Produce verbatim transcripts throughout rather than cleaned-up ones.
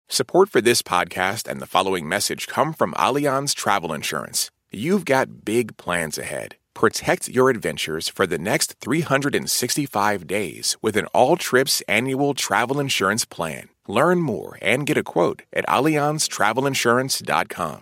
Support for this podcast and the following message come from Allianz Travel Insurance. You've got big plans ahead. Protect your adventures for the next three hundred sixty-five days with an all-trips annual travel insurance plan. Learn more and get a quote at allianz travel insurance dot com.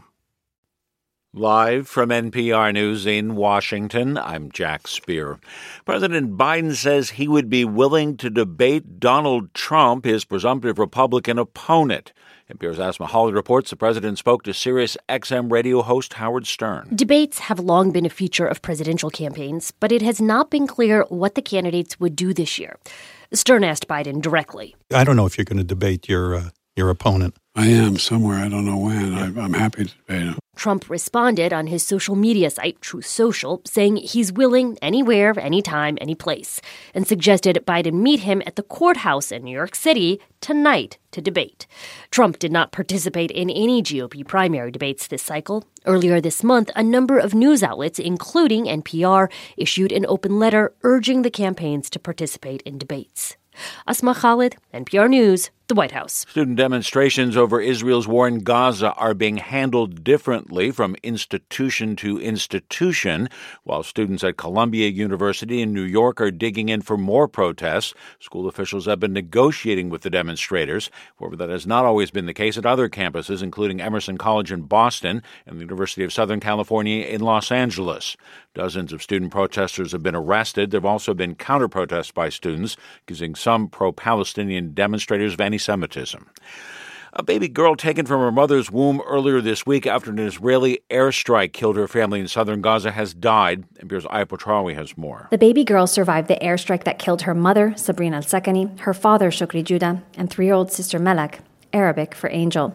Live from N P R News in Washington, I'm Jack Speer. President Biden says he would be willing to debate Donald Trump, his presumptive Republican opponent. N P R's Asma Hawley reports the president spoke to Sirius X M radio host Howard Stern. Debates have long been a feature of presidential campaigns, but it has not been clear what the candidates would do this year. Stern asked Biden directly. I don't know if you're going to debate your uh, your opponent. I am somewhere. I don't know when. I, I'm happy to debate him. Trump responded on his social media site, Truth Social, saying he's willing anywhere, anytime, any place, and suggested Biden meet him at the courthouse in New York City tonight to debate. Trump did not participate in any G O P primary debates this cycle. Earlier this month, a number of news outlets, including N P R, issued an open letter urging the campaigns to participate in debates. Asma Khalid, N P R News, the White House. Student demonstrations over Israel's war in Gaza are being handled differently from institution to institution. While students at Columbia University in New York are digging in for more protests, school officials have been negotiating with the demonstrators. However, that has not always been the case at other campuses, including Emerson College in Boston and the University of Southern California in Los Angeles. Dozens of student protesters have been arrested. There have also been counter-protests by students, accusing some pro-Palestinian demonstrators of anti-Semitism. A baby girl taken from her mother's womb earlier this week after an Israeli airstrike killed her family in southern Gaza has died. N P R's Aya Potrawi has more. The baby girl survived the airstrike that killed her mother, Sabrina Al-Sakani, her father, Shukri Judah, and three-year-old sister Melek, Arabic for angel.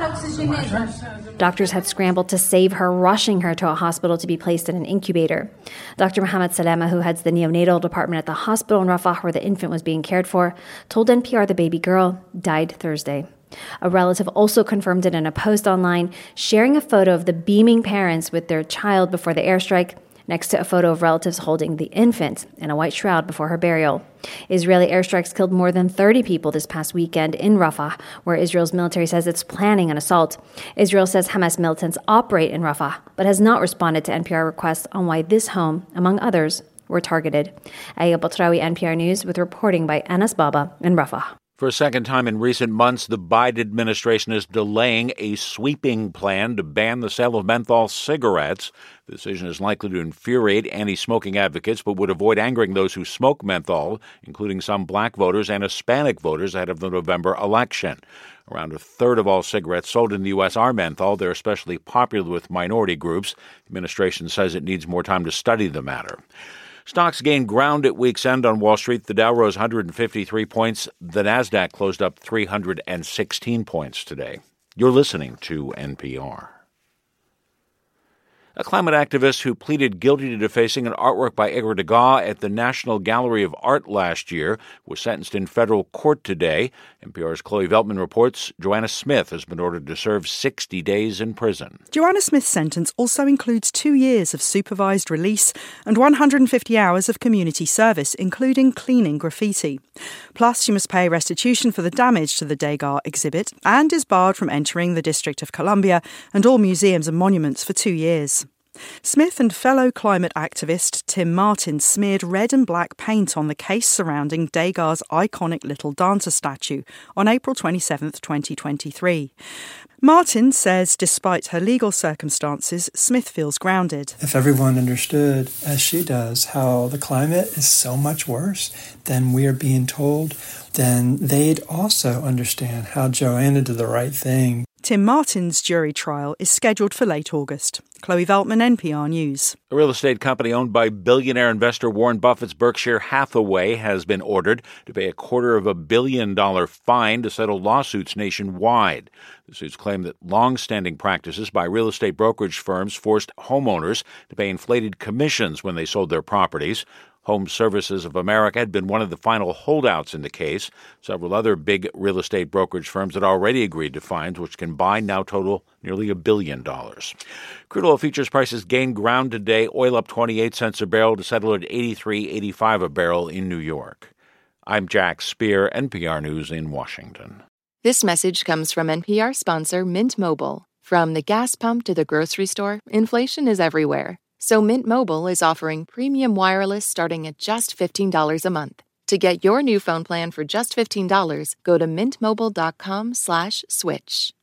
Doctors had scrambled to save her, rushing her to a hospital to be placed in an incubator. Doctor Mohammed Salama, who heads the neonatal department at the hospital in Rafah where the infant was being cared for, told N P R the baby girl died Thursday. A relative also confirmed it in a post online, sharing a photo of the beaming parents with their child before the airstrike, next to a photo of relatives holding the infant in a white shroud before her burial. Israeli airstrikes killed more than thirty people this past weekend in Rafah, where Israel's military says it's planning an assault. Israel says Hamas militants operate in Rafah, but has not responded to N P R requests on why this home, among others, were targeted. Aya Potrawi, N P R News, with reporting by Anas Baba in Rafah. For a second time in recent months, the Biden administration is delaying a sweeping plan to ban the sale of menthol cigarettes. The decision is likely to infuriate anti-smoking advocates, but would avoid angering those who smoke menthol, including some black voters and Hispanic voters ahead of the November election. Around a third of all cigarettes sold in the U S are menthol. They're especially popular with minority groups. The administration says it needs more time to study the matter. Stocks gained ground at week's end on Wall Street. The Dow rose one hundred fifty-three points. The Nasdaq closed up three hundred sixteen points today. You're listening to N P R. A climate activist who pleaded guilty to defacing an artwork by Edgar Degas at the National Gallery of Art last year was sentenced in federal court today. N P R's Chloe Veltman reports Joanna Smith has been ordered to serve sixty days in prison. Joanna Smith's sentence also includes two years of supervised release and one hundred fifty hours of community service, including cleaning graffiti. Plus, she must pay restitution for the damage to the Degas exhibit and is barred from entering the District of Columbia and all museums and monuments for two years. Smith and fellow climate activist Tim Martin smeared red and black paint on the case surrounding Degas' iconic Little Dancer statue on April twenty-seventh, twenty twenty-three. Martin says despite her legal circumstances, Smith feels grounded. If everyone understood, as she does, how the climate is so much worse than we are being told, then they'd also understand how Joanna did the right thing. Tim Martin's jury trial is scheduled for late August. Chloe Veltman, N P R News. A real estate company owned by billionaire investor Warren Buffett's Berkshire Hathaway has been ordered to pay a quarter of a billion dollar fine to settle lawsuits nationwide. The suits claim that long-standing practices by real estate brokerage firms forced homeowners to pay inflated commissions when they sold their properties. Home Services of America had been one of the final holdouts in the case. Several other big real estate brokerage firms had already agreed to fines, which combined now total nearly a billion dollars. Crude oil futures prices gained ground today. Oil up twenty-eight cents a barrel to settle at eighty-three eighty-five a barrel in New York. I'm Jack Speer, N P R News in Washington. This message comes from N P R sponsor Mint Mobile. From the gas pump to the grocery store, inflation is everywhere. So Mint Mobile is offering premium wireless starting at just fifteen dollars a month. To get your new phone plan for just fifteen dollars, go to mintmobile.com slash switch.